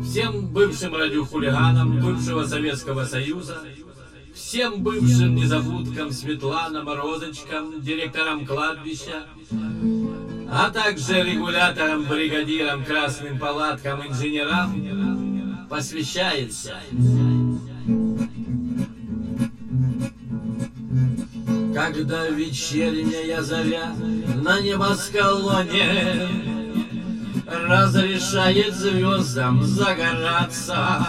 всем бывшим радиохулиганам бывшего Советского Союза, всем бывшим незабудкам, Светланам, Розочкам, директорам кладбища, а также регуляторам, бригадирам, красным палаткам, инженерам посвящается. Когда вечерняя заря на небосклоне разрешает звездам загораться,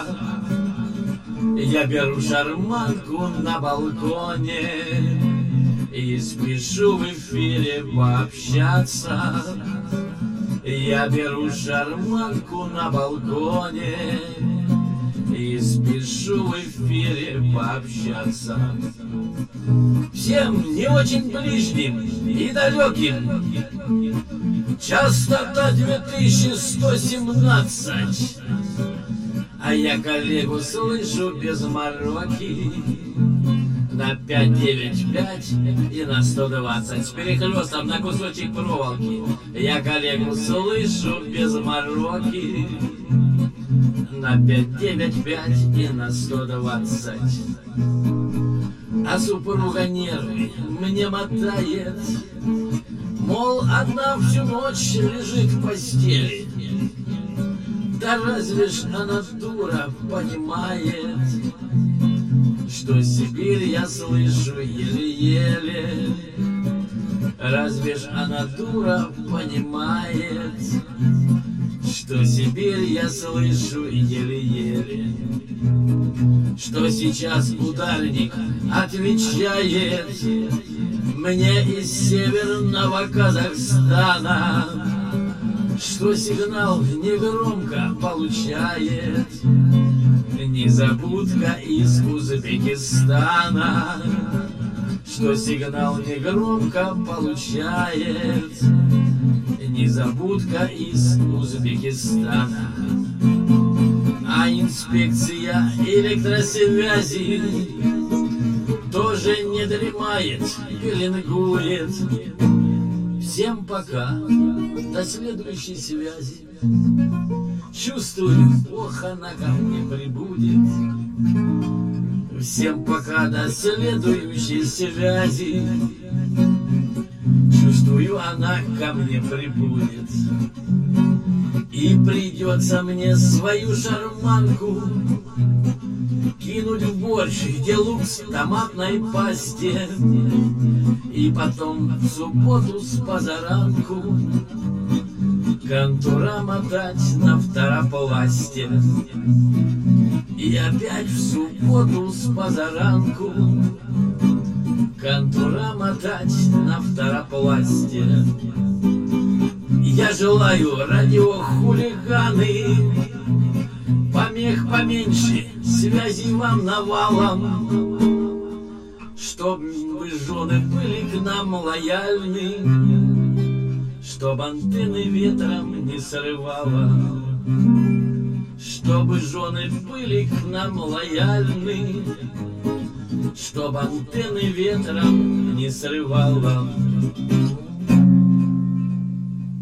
я беру шарманку на балконе и спешу в эфире пообщаться. Я беру шарманку на балконе и спешу в эфире пообщаться. Всем не очень ближним и далеким частота 2117, а я коллегу слышу без мороки на 595 и на 120 с перехлестом на кусочек проволоки. Я коллегу слышу без мороки на 595 и на 120. А супруга нервы мне мотает, мол, одна всю ночь лежит в постели. Да разве ж она, дура, понимает, что Сибирь я слышу еле-еле? Разве ж она, дура, понимает, что Сибирь я слышу еле-еле? Что сейчас ударник отвечает мне из северного Казахстана, что сигнал негромко получает незабудка из Узбекистана, что сигнал негромко получает незабудка из Узбекистана. А инспекция электросвязи тоже не дремает, пеленгует. Всем пока, до следующей связи. Чувствую, ох, она ко мне прибудет. Всем пока, до следующей связи. Чувствую, она ко мне прибудет. И придется мне свою шарманку кинуть в борщ, где лук в томатной пасте, и потом в субботу с позаранку контура мотать на второпласте. И опять в субботу с позаранку контура мотать на второпласте. Я желаю, радиохулиганы, помех поменьше, связи вам навалом, чтоб вы, жены, были к нам лояльны, чтоб антенны ветром не срывало, чтобы жены были к нам лояльны, чтоб антенны ветром не срывало.